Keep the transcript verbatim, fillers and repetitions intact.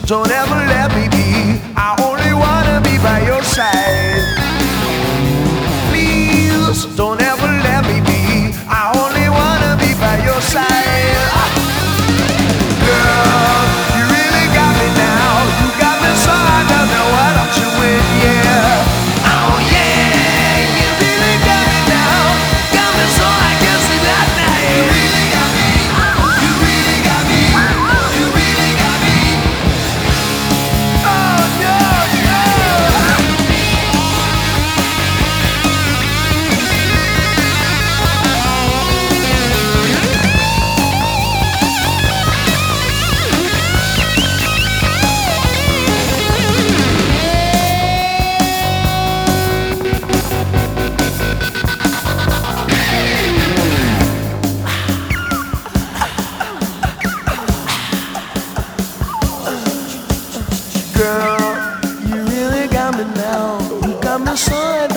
don't ever let me be. I only wanna be by your side. Please don't ever let me be. I only wanna be by your side. Girl, you really got me now. You got me so I don't know what I'm doing, yeah. Oh yeah, you really got me now. Got me so I can't sleep at night. You really got me. You really got me. You really got me. Oh no, no. Girl, you really got me now. You got me so I